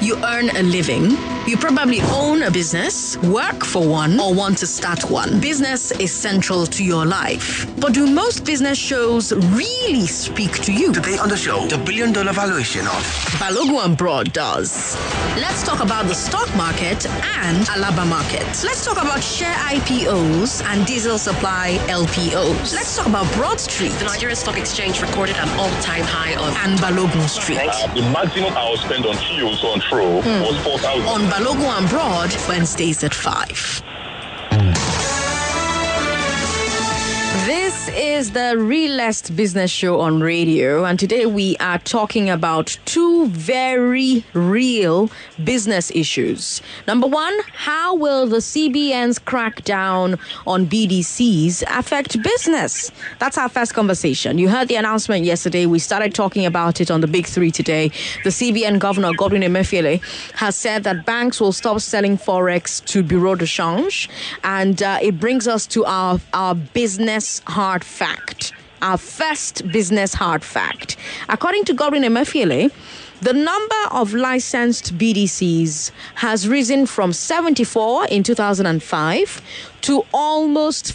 You earn a living. You probably own a business, work for one, or want to start one. Business is central to your life. But do most business shows really speak to you? Today on the show, the $1 billion valuation of Balogun and Broad does. Let's talk about the stock market and Alaba market. Let's talk about share IPOs and diesel supply LPOs. Let's talk about Broad Street. The Nigerian Stock Exchange recorded an all-time high of... And Balogun Street. The maximum I will spend on fuel to and fro was 4,000. On Balogun and Broad, Wednesdays at 5. This is the realest business show on radio, and today we are talking about two very real business issues. Number one, how will the CBN's crackdown on BDCs affect business? That's our first conversation. You heard the announcement yesterday. We started talking about it on the Big Three today. The CBN Governor, Godwin Emefiele, has said that banks will stop selling Forex to Bureau de Change, and it brings us to our business hard fact, our first business hard fact. According to Godwin Emefiele, the number of licensed BDCs has risen from 74 in 2005 to almost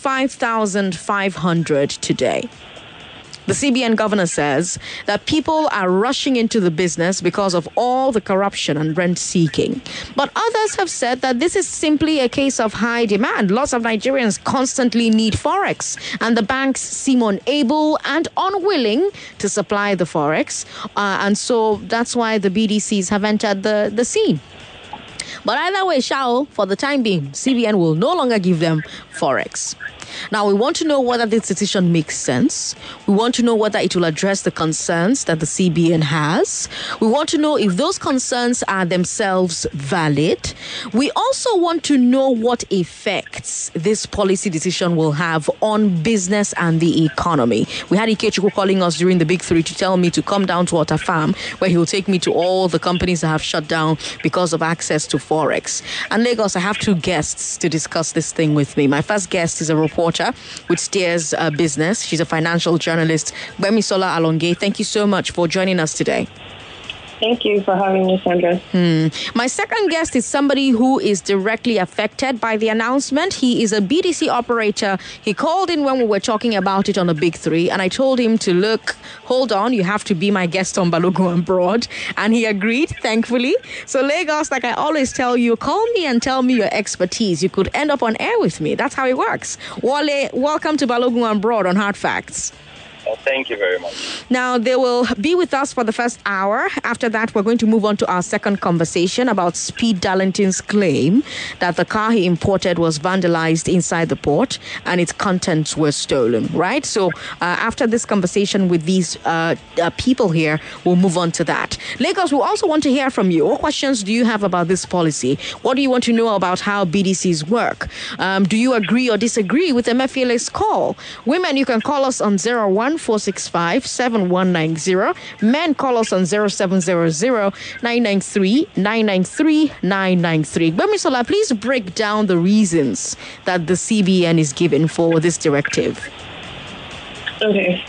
5,500 today. The CBN governor says that people are rushing into the business because of all the corruption and rent seeking. But others have said that this is simply a case of high demand. Lots of Nigerians constantly need Forex, and the banks seem unable and unwilling to supply the Forex. And so that's why the BDCs have entered the scene. But either way, for the time being, CBN will no longer give them Forex. Now, we want to know whether this decision makes sense. We want to know whether it will address the concerns that the CBN has. We want to know if those concerns are themselves valid. We also want to know what effects this policy decision will have on business and the economy. We had Ikechukwu calling us during the Big Three to tell me to come down to Water Farm, where he will take me to all the companies that have shut down because of access to Forex. And Lagos, I have two guests to discuss this thing with me. My first guest is a reporter with Steers Business. She's a financial journalist. Gbemisola Alonge, thank you so much for joining us today. Thank you for having me, Sandra. My second guest is somebody who is directly affected by the announcement. He is a BDC operator. He called in when we were talking about it on the Big Three, and I told him to look, hold on, you have to be my guest on Balogun and Broad. And he agreed, thankfully. So Lagos, like I always tell you, call me and tell me your expertise. You could end up on air with me. That's how it works. Wale, welcome to Balogun and Broad on Hard Facts. Thank you very much. Now, they will be with us for the first hour. After that, we're going to move on to our second conversation about Speed Darlington's claim that the car he imported was vandalized inside the port and its contents were stolen, right? So after this conversation with these people here, we'll move on to that. Lagos, we also want to hear from you. What questions do you have about this policy? What do you want to know about how BDCs work? Do you agree or disagree with Emefiele's call? Women, you can call us on 01465-7190. Men, call us on 0700-993-993-993. Gbemisola, please break down the reasons that the CBN is given for this directive. Okay.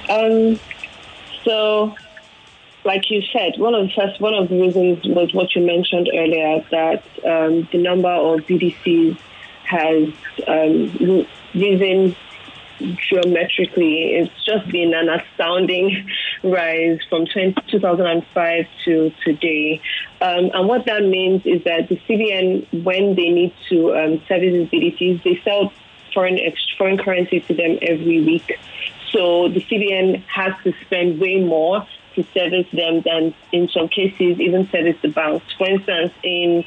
So, like you said, one of the reasons was what you mentioned earlier, that the number of BDCs has risen geometrically. It's just been an astounding rise from 2005 to today. And what that means is that the CBN, when they need to service these BDCs, they sell foreign currency to them every week. So the CBN has to spend way more to service them than, in some cases, even service the banks. For instance, in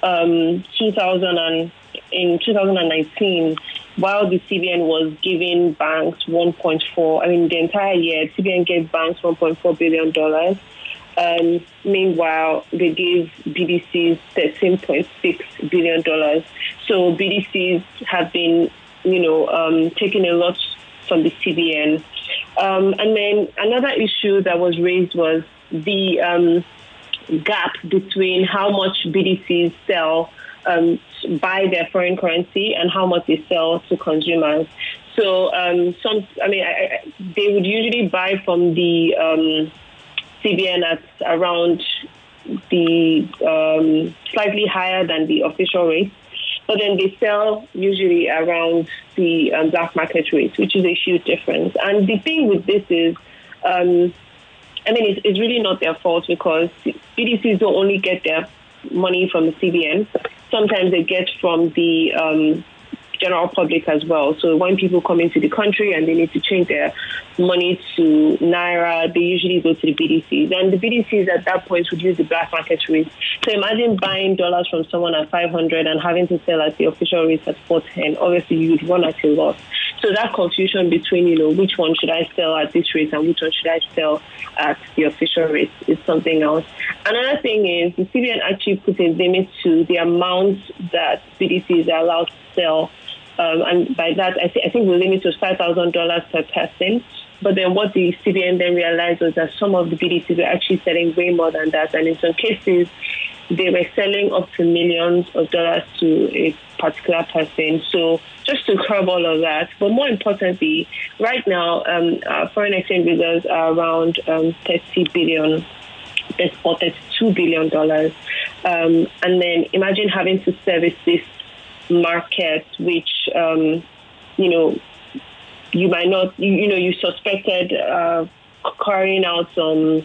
2019, while the CBN was giving banks the entire year, CBN gave banks $1.4 billion. Meanwhile, they gave BDCs $13.6 billion. So BDCs have been, taking a lot from the CBN. And then another issue that was raised was the gap between how much BDCs sell, buy their foreign currency, and how much they sell to consumers. So they would usually buy from the CBN at around the slightly higher than the official rate, but then they sell usually around the black market rate, which is a huge difference. And the thing with this is, it's really not their fault, because BDCs don't only get their money from the CBN. Sometimes they get from the general public as well. So when people come into the country and they need to change their money to Naira, they usually go to the BDCs. And the BDCs at that point would use the black market rate. So imagine buying dollars from someone at 500 and having to sell at the official rate at 410. Obviously, you would run at a loss. So that confusion between, which one should I sell at this rate and which one should I sell at the official rate is something else. Another thing is the CBN actually put a limit to the amount that BDCs are allowed to sell. And by that, I think the limit was $5,000 per person. But then what the CBN then realized was that some of the BDCs were actually selling way more than that. And in some cases, they were selling up to millions of dollars to a particular person. So just to curb all of that. But more importantly, right now, our foreign exchange reserves are around $32 billion. And then imagine having to service this market, which, you might not, you suspected carrying out some,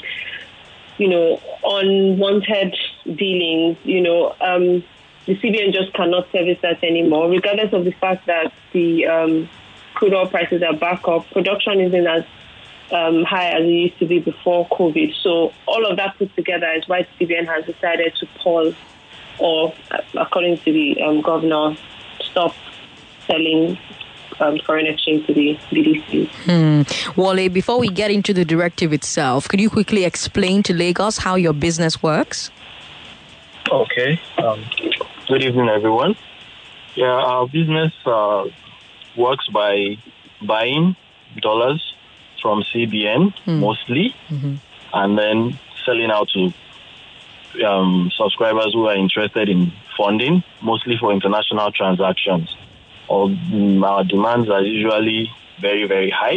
unwanted dealings, the CBN just cannot service that anymore, regardless of the fact that the crude oil prices are back up. Production isn't as high as it used to be before COVID. So all of that put together is why the CBN has decided to pause, or according to the governor, stop selling foreign exchange to the BDCs. Wale, before we get into the directive itself, could you quickly explain to Lagos how your business works? Okay. Good evening, everyone. Yeah, our business works by buying dollars from CBN mostly, and then selling out to subscribers who are interested in funding, mostly for international transactions. Our demands are usually very, very high.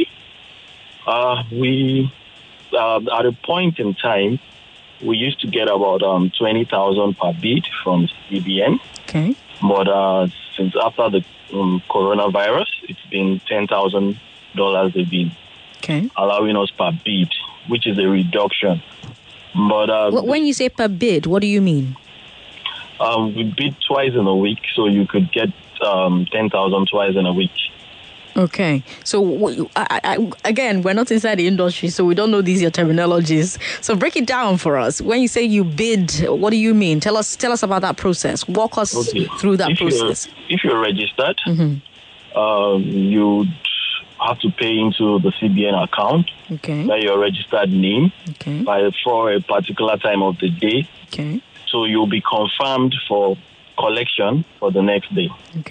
We at a point in time, we used to get about 20,000 per bid from CBN. Okay. But since after the coronavirus, it's been $10,000 a bid, allowing us per bid, which is a reduction. But when you say per bid, what do you mean? We bid twice in a week, so you could get 10,000 twice in a week. Okay. So, again, we're not inside the industry, so we don't know these your terminologies. So break it down for us. When you say you bid, what do you mean? Tell us about that process. Walk us through that process. If you're registered, you have to pay into the CBN account by your registered name for a particular time of the day. Okay. So you'll be confirmed for collection for the next day.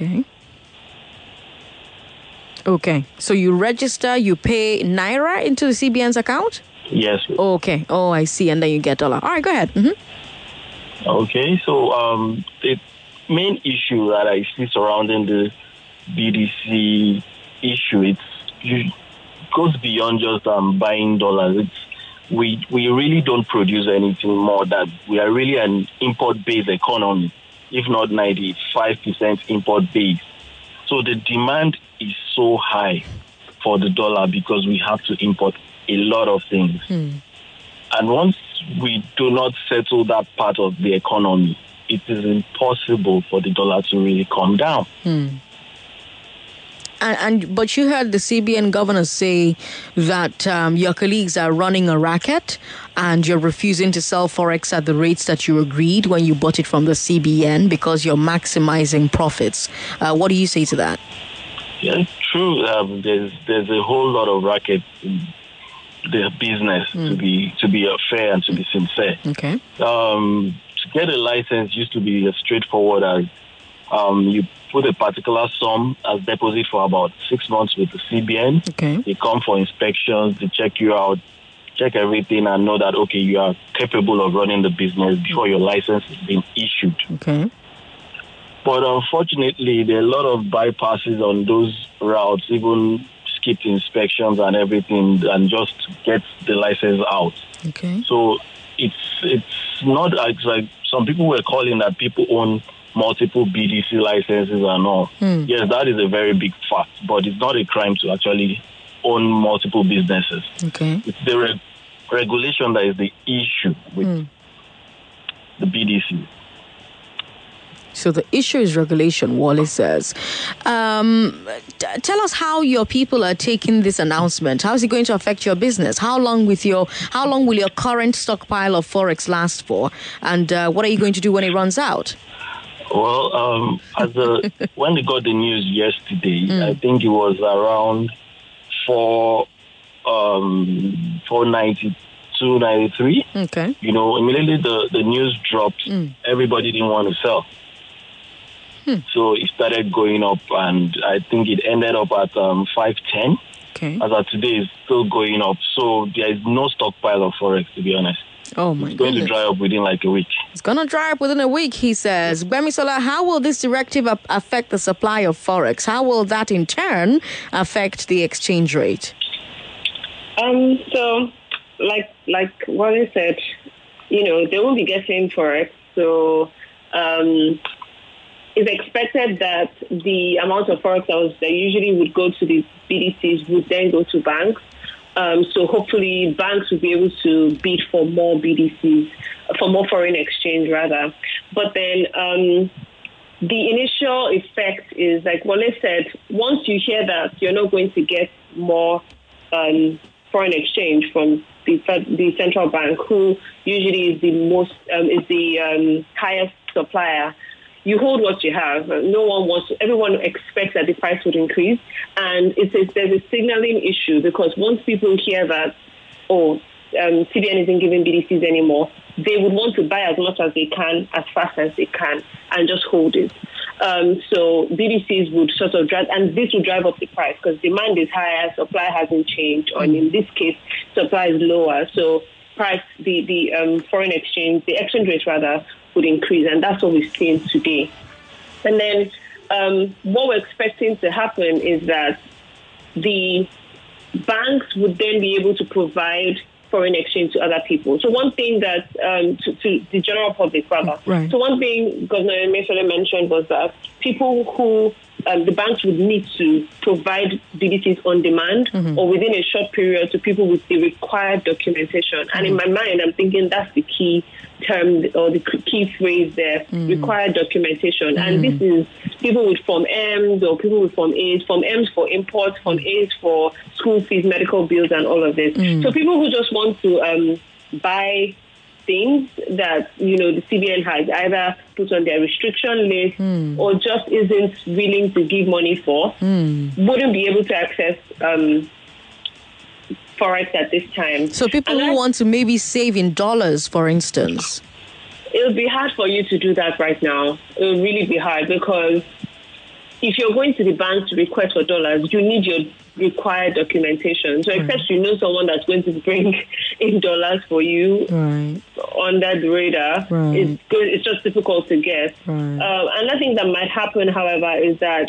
Okay. So you register, you pay Naira into the CBN's account? Yes. Okay. Oh, I see. And then you get dollar. All right, go ahead. Okay. So the main issue that I see surrounding the BDC issue, it goes beyond just buying dollars. We really don't produce anything more. That we are really an import-based economy, if not 95% import-based. So the demand is so high for the dollar because we have to import a lot of things. And once we do not settle that part of the economy, it is impossible for the dollar to really come down. But you heard the CBN governor say that your colleagues are running a racket and you're refusing to sell Forex at the rates that you agreed when you bought it from the CBN because you're maximizing profits. What do you say to that? Yeah, true. There's a whole lot of racket in the business to be fair and to be sincere. Okay. To get a license used to be as straightforward as you put a particular sum as deposit for about 6 months with the CBN. Okay. They come for inspections, they check you out, check everything, and know that, okay, you are capable of running the business before your license is being issued. Okay. But unfortunately, there are a lot of bypasses on those routes, even skip inspections and everything, and just get the license out. Okay. So it's not like some people were calling that people own multiple BDC licenses and all. Yes, that is a very big fact, but it's not a crime to actually own multiple businesses. Okay. It's the regulation that is the issue with the BDC. So the issue is regulation, Wale says. Tell us how your people are taking this announcement. How is it going to affect your business? How long will your current stockpile of Forex last for? And what are you going to do when it runs out? Well, when they got the news yesterday, I think it was around 492, 93. Okay. Immediately the news dropped. Everybody didn't want to sell. So it started going up, and I think it ended up at 510. Okay. As of today, it's still going up. So there is no stockpile of Forex, to be honest. Oh, my It's going to dry up within like a week. It's going to dry up within a week, he says. Gbemisola, how will this directive affect the supply of Forex? How will that, in turn, affect the exchange rate? So, like Wale said, they won't be getting Forex. So, it's expected that the amount of Forex that usually would go to the BDCs would then go to banks. So hopefully banks will be able to bid for more BDCs, for more foreign exchange rather. But then the initial effect is, like Wale said, once you hear that you're not going to get more foreign exchange from the central bank, who usually is the highest supplier, you hold what you have. Everyone expects that the price would increase. And there's a signaling issue, because once people hear that, CBN isn't giving BDCs anymore, they would want to buy as much as they can, as fast as they can, and just hold it. So BDCs would sort of drive, and this would drive up the price, because demand is higher, supply hasn't changed, or in this case, supply is lower. So the foreign exchange, the exchange rate rather, would increase, and that's what we've seen today. And then what we're expecting to happen is that the banks would then be able to provide foreign exchange to other people. So one thing that, to the general public rather, right. So one thing Governor Emefiele mentioned was that people who the banks would need to provide BDCs on demand or within a short period to people with the required documentation. And in my mind, I'm thinking that's the key term or the key phrase there, required documentation. And this is people with Form M's or people with Form A's, Form M's for imports, Form A's for school fees, medical bills, and all of this. So people who just want to buy things that, the CBN has either put on their restriction list or just isn't willing to give money for, wouldn't be able to access Forex at this time. So people who want to maybe save in dollars, for instance. It'll be hard for you to do that right now. It'll really be hard, because if you're going to the bank to request for dollars, you need your required documentation. So except you know someone that's going to bring in dollars for you under the radar, it's just difficult to get. Another thing that might happen, however, is that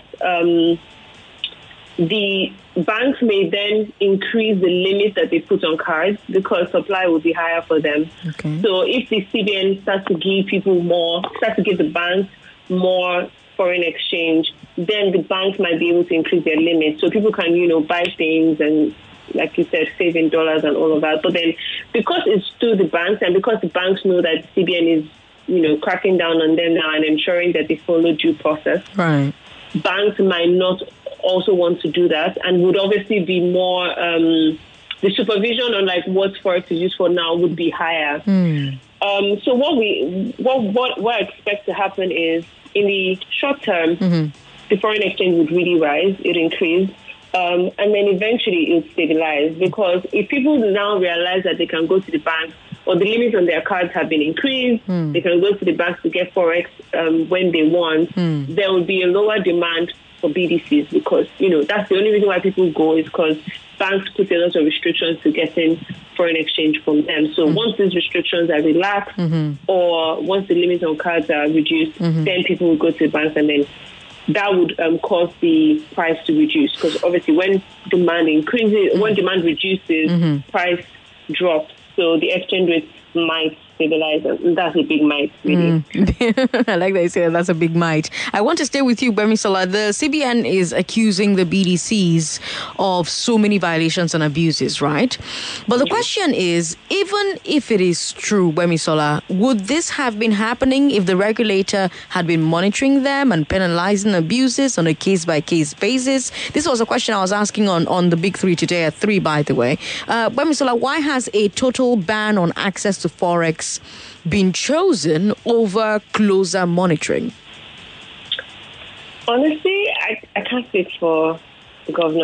the banks may then increase the limit that they put on cards, because supply will be higher for them. Okay. So if the CBN starts to give the banks more foreign exchange, then the banks might be able to increase their limits. So people can, buy things and, like you said, save in dollars and all of that. But then because it's through the banks, and because the banks know that CBN is, cracking down on them now and ensuring that they follow due process, banks might not also want to do that, and would obviously be more, the supervision on like what Forex is used for now would be higher. So what I expect to happen is, in the short term, the foreign exchange would really rise, it increase, and then eventually it would stabilize. Because if people now realize that they can go to the bank, or the limits on their cards have been increased, they can go to the banks to get Forex when they want, there will be a lower demand for BDCs, because, that's the only reason why people go, is because banks put a lot of restrictions to getting foreign exchange from them. So once these restrictions are relaxed, or once the limits on cards are reduced, then people will go to the banks, and then that would cause the price to reduce. Because obviously when demand increases, when demand reduces, price drops. So the exchange rate might stabilize, and that's a big might, really. I like that you say that's a big might. I want to stay with you, Gbemisola. The CBN is accusing the BDCs of so many violations and abuses, right? But the question is, even if it is true, Gbemisola, would this have been happening if the regulator had been monitoring them and penalizing abuses on a case-by-case basis? This was a question I was asking on the Big Three today at 3, by the way. Gbemisola, why has a total ban on access to Forex been chosen over closer monitoring? Honestly, I can't speak for Governor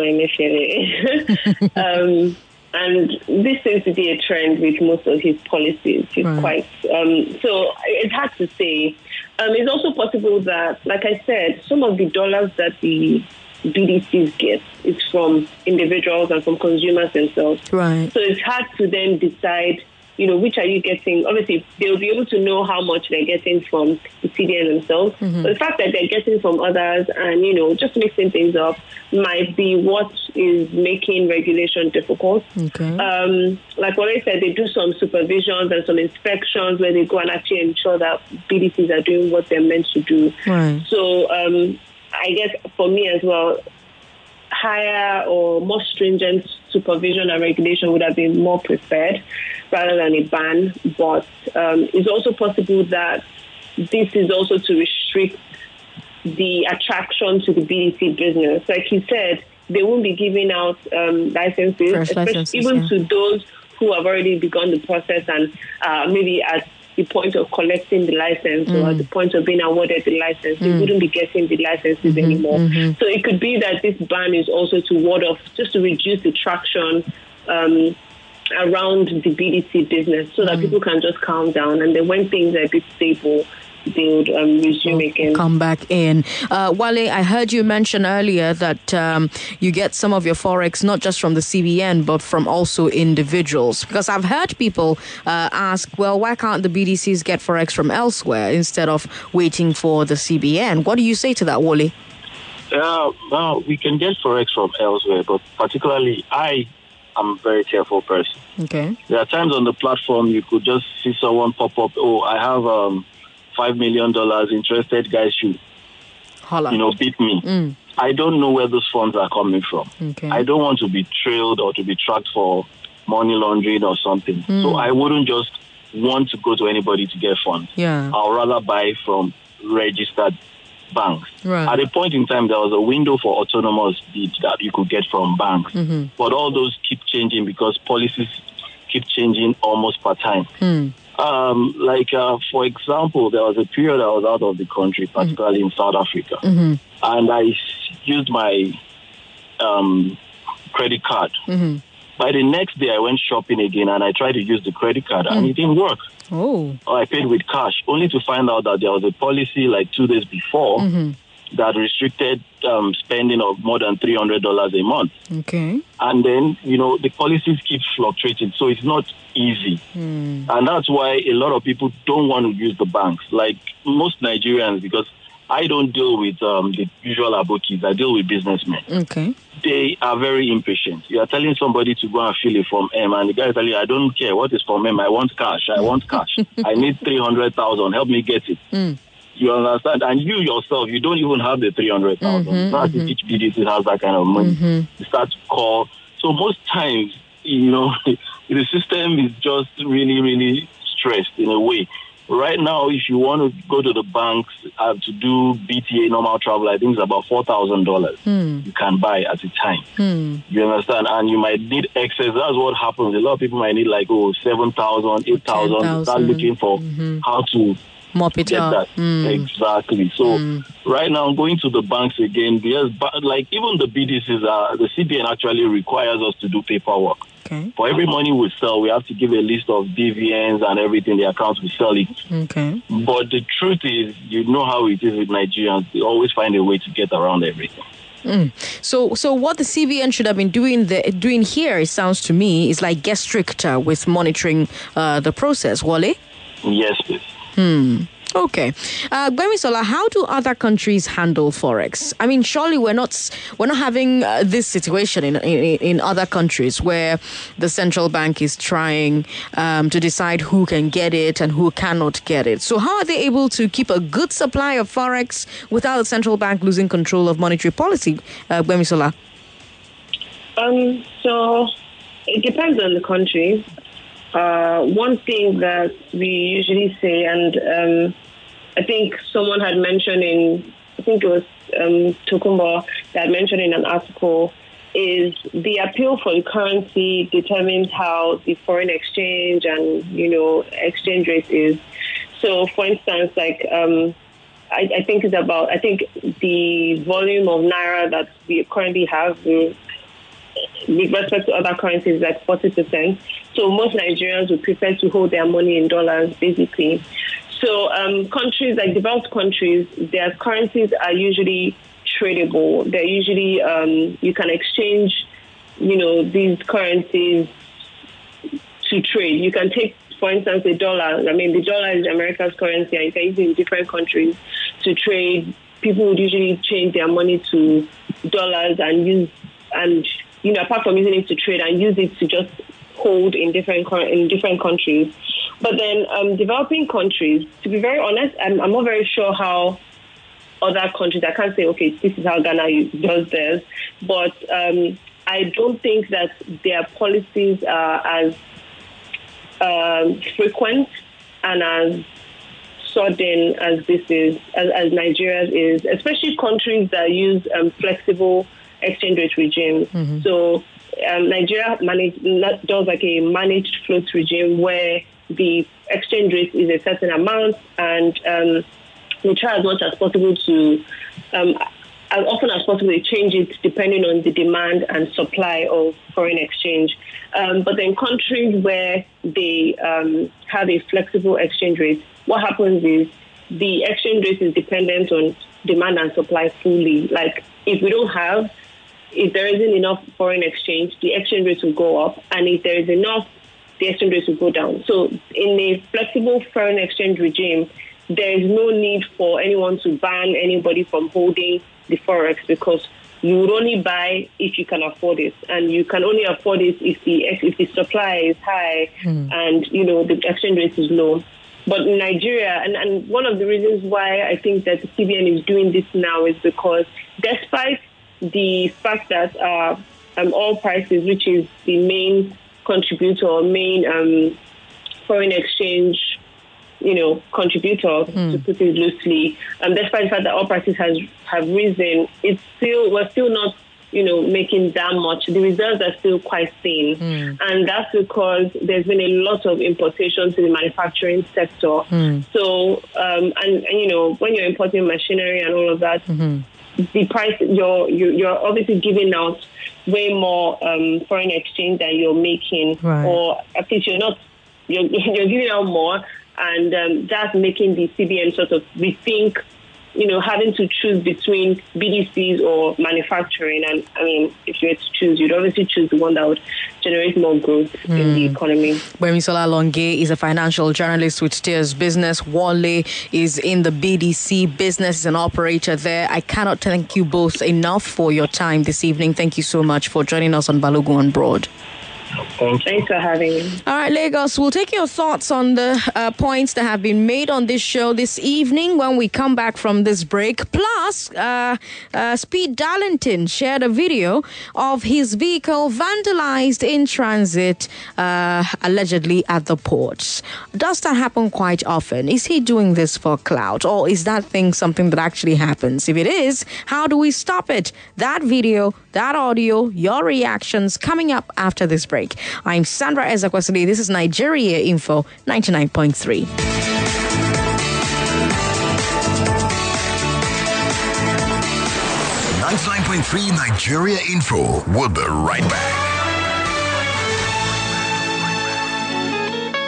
Emefiele. And this seems to be a trend with most of his policies. He's quite... so it's hard to say. It's also possible that, like I said, some of the dollars that the BDCs get is from individuals and from consumers themselves. Right. So it's hard to then decide, which are you getting? Obviously, they'll be able to know how much they're getting from the CBN themselves. But the fact that they're getting from others and, just mixing things up might be what is making regulation difficult. Okay. Like what I said, they do some supervisions and some inspections where they go and actually ensure that BDCs are doing what they're meant to do. Right. So, I guess for me as well, higher or more stringent supervision and regulation would have been more preferred rather than a ban. But it's also possible that this is also to restrict the attraction to the BDC business. Like you said, they won't be giving out licenses, even to those who have already begun the process and maybe at the point of collecting the license or at the point of being awarded the license, they wouldn't be getting the licenses anymore. So it could be that this ban is also to ward off, just to reduce the traction around the BDC business so that people can just calm down. And then when things are a bit stable, they would resume again. Come back in. Wale, I heard you mention earlier that you get some of your Forex not just from the CBN, but from also individuals. Because I've heard people ask, well, why can't the BDCs get Forex from elsewhere instead of waiting for the CBN? What do you say to that, Wale? Well, we can get Forex from elsewhere, but particularly I'm a very careful person. Okay. There are times on the platform you could just see someone pop up, I have... $5 million interested, guys should, beat me. I don't know where those funds are coming from. Okay. I don't want to be trailed or to be tracked for money laundering or something. So I wouldn't just want to go to anybody to get funds. Yeah. I'll rather buy from registered banks. Right. At a point in time, there was a window for autonomous bid that you could get from banks. But all those keep changing because policies keep changing almost per time. For example, there was a period I was out of the country, particularly in South Africa, and I used my credit card. By the next day, I went shopping again, and I tried to use the credit card, and it didn't work. I paid with cash, only to find out that there was a policy like 2 days before that restricted spending of more than $300 a month. Okay. And then, the policies keep fluctuating, so it's not easy. And that's why a lot of people don't want to use the banks, like most Nigerians, because I don't deal with the usual abokis. I deal with businessmen. Okay. They are very impatient. You are telling somebody to go and fill a Form M, and the guy is telling you, I don't care. What is Form M? I want cash. I need 300,000. Help me get it. You understand? And you yourself, you don't even have the 300,000. Not each BDC has that kind of money. You start to call. So most times, the system is just really, really stressed in a way. Right now, if you want to go to the banks to do BTA normal travel, I think it's about $4,000 you can buy at a time. You understand? And you might need excess. That's what happens. A lot of people might need like 7,000, 8,000. Start looking for how to mop it up. Exactly. So right now, going to the banks again, because like even the BDCs, the CBN actually requires us to do paperwork. Okay. For every money we sell, we have to give a list of BVNs and everything, the accounts we sell it. Okay. But the truth is, how it is with Nigerians. They always find a way to get around everything. So what the CBN should have been doing here, it sounds to me, is like get stricter with monitoring the process. Wale? Yes, please. Okay. Gbemisola, how do other countries handle Forex? I mean, surely we're not having this situation in other countries where the central bank is trying to decide who can get it and who cannot get it. So how are they able to keep a good supply of Forex without the central bank losing control of monetary policy, Gbemisola? So it depends on the country. One thing that we usually say, and I think someone had mentioned I think it was Tokumbo that mentioned in an article, is the appeal for the currency determines how the foreign exchange and, exchange rate is. So, for instance, like, I think the volume of Naira that we currently have with respect to other currencies is like 40%. So most Nigerians would prefer to hold their money in dollars, basically. So countries like developed countries, their currencies are usually tradable. They're usually, you can exchange, these currencies to trade. You can take, for instance, the dollar. I mean, the dollar is America's currency, and you can use it in different countries to trade. People would usually change their money to dollars apart from using it to trade, and use it to just hold in different countries. But then developing countries, to be very honest, I'm not very sure how other countries, I can't say, okay, this is how Ghana does theirs, but I don't think that their policies are as frequent and as sudden as this is, as Nigeria's is, especially countries that use flexible exchange rate regimes. Mm-hmm. So Nigeria does like a managed float regime where the exchange rate is a certain amount, and we try as much as possible to, as often as possible, change it depending on the demand and supply of foreign exchange. But in countries where they have a flexible exchange rate, what happens is the exchange rate is dependent on demand and supply fully. Like if there isn't enough foreign exchange, the exchange rate will go up, and if there is enough, the exchange rate will go down. So in a flexible foreign exchange regime, there is no need for anyone to ban anybody from holding the Forex, because you would only buy if you can afford it, and you can only afford it if the supply is high and the exchange rate is low. But in Nigeria, and one of the reasons why I think that the CBN is doing this now is because despite the fact that oil prices, which is the main contributor, main foreign exchange, contributor, to put it loosely, despite the fact that oil prices have risen, we're still not, making that much. The reserves are still quite thin, and that's because there's been a lot of importation to the manufacturing sector. So, when you're importing machinery and all of that, the price you're obviously giving out way more foreign exchange than you're making, right. Or at least you're giving out more, and that's making the CBN sort of rethink, having to choose between BDCs or manufacturing. And I mean, if you had to choose, you'd obviously choose the one that would generate more growth in the economy. Gbemisola Longe is a financial journalist with Steers Business. Wale is in the BDC business, is an operator there. I cannot thank you both enough for your time this evening. Thank you so much for joining us on Balogun on Broad. Thanks for having me. All right, Lagos, we'll take your thoughts on the points that have been made on this show this evening when we come back from this break. Plus, Speed Darlington shared a video of his vehicle vandalized in transit, allegedly at the ports. Does that happen quite often? Is he doing this for clout, or is that thing something that actually happens? If it is, how do we stop it? That video, that audio, your reactions coming up after this break. I'm Sandra Ezekwesili. This is Nigeria Info 99.3. 99.3 Nigeria Info. We'll be right back.